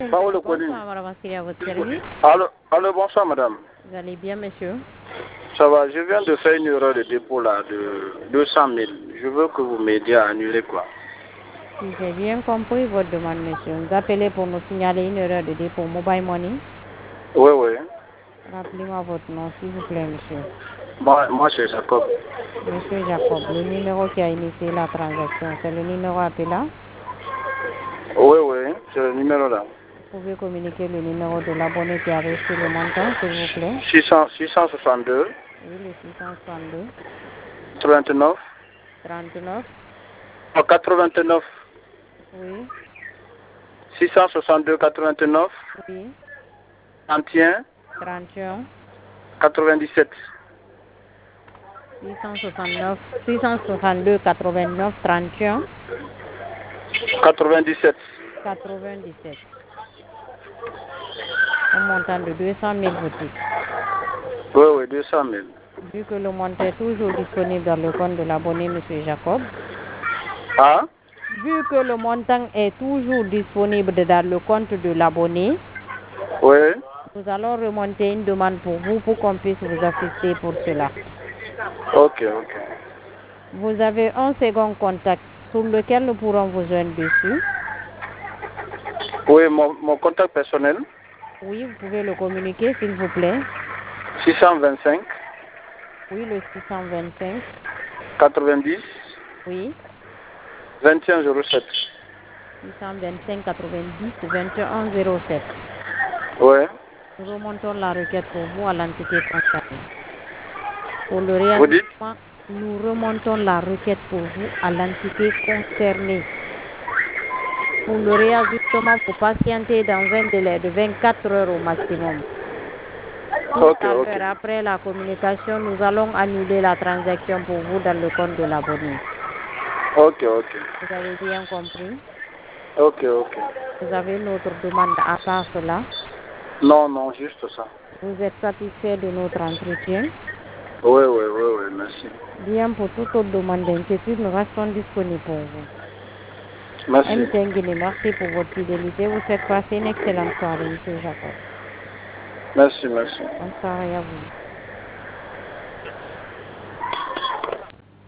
Paolo Colline. Bonsoir, madame Asselia, à votre service. Allô, bonsoir madame. Vous allez bien, monsieur? Ça va, je viens de faire une erreur de dépôt là de 200 000. Je veux que vous m'aidiez à annuler quoi. Si j'ai bien compris votre demande, monsieur, vous appelez pour nous signaler une erreur de dépôt Mobile Money. Oui, oui. Rappelez-moi votre nom, s'il vous plaît, monsieur. Moi c'est Jacob. Monsieur Jacob, le numéro qui a initié la transaction, c'est le numéro appelant. Oui, oui, c'est le numéro là. Vous pouvez communiquer le numéro de l'abonné qui a reçu le montant, s'il vous plaît. 662. Oui, le 662. 39. 39. 89. Oui. 662 89. Oui. 31. 31. 97. 669. 662 89 31 97. 97. Un montant de 200 000 boutiques. Oui, oui, 200 000. Vu que le montant est toujours disponible dans le compte de l'abonné, M. Jacob. Ah? Vu que le montant est toujours disponible dans le compte de l'abonné, Oui. nous allons remonter une demande pour vous pour qu'on puisse vous assister pour cela. Ok, ok. Vous avez un second contact sur lequel nous pourrons vous joindre dessus. Oui, mon contact personnel. Oui, vous pouvez le communiquer, s'il vous plaît. 625. Oui, le 625. 90. Oui. 2107. 625 90 21 07. Ouais. Nous remontons la requête pour vous à l'entité concernée. Pour le Vous dites? réajustement, nous remontons la requête pour vous à l'entité concernée. Pour le réajustement, vous patientez dans un délai de 24 heures au maximum. Tout Ok, à ok. l'heure, après la communication, nous allons annuler la transaction pour vous dans le compte de l'abonné. Ok, ok. Vous avez bien compris? Ok, ok. Vous avez une autre demande à part cela? Non, non, juste ça. Vous êtes satisfait de notre entretien? Oui, oui, oui, oui, merci. Bien, pour toute autre demande d'inquiétude, nous restons disponibles pour vous. Merci. Mtengini, merci pour votre fidélité. Vous faites passer une excellente soirée, M. Jacob. Merci, merci. Bonne soirée à vous.